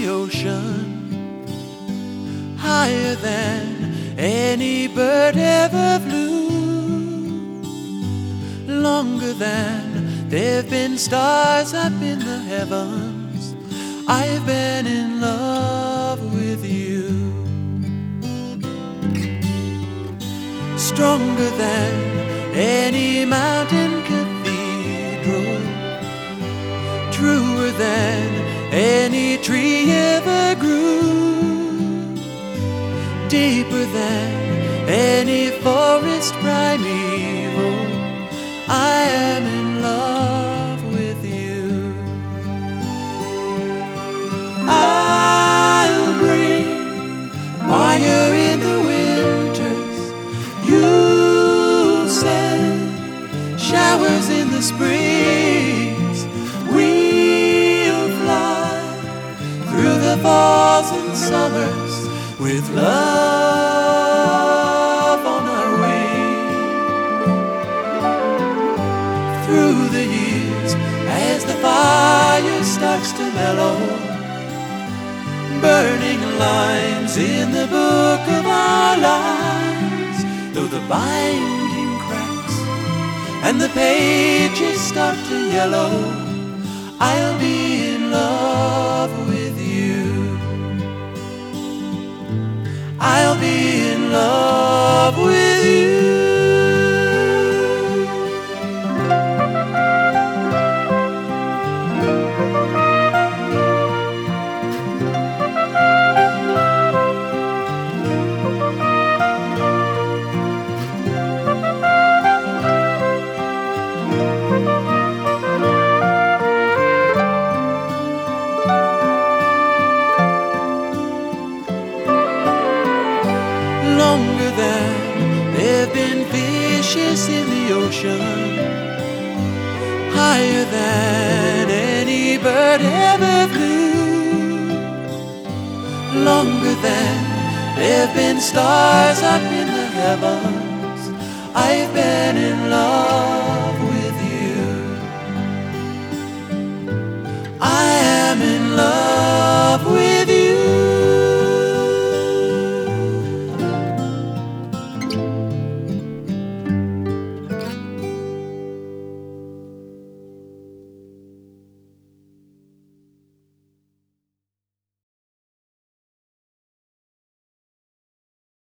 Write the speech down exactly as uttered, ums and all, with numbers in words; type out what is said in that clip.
the ocean, higher than any bird ever flew, longer than there've been stars up in the heavens. I've been in love with you. Stronger than any mountain cathedral, truer than any tree ever grew, deeper than any forest primeval. I am in love with you. I'll bring fire in the winters, you'll send showers in the springs. We'll fly through the falls and summers with love on our wings. Through the years, as the fire starts to mellow, burning lines in the book of our lives, though the binding cracks and the pages start to yellow, I'll be in love with you. I'll be in love with you. Longer than there've been fishes in the ocean, higher than any bird ever flew, longer than there've been stars up in the heavens. I've been in love with you. I am in love.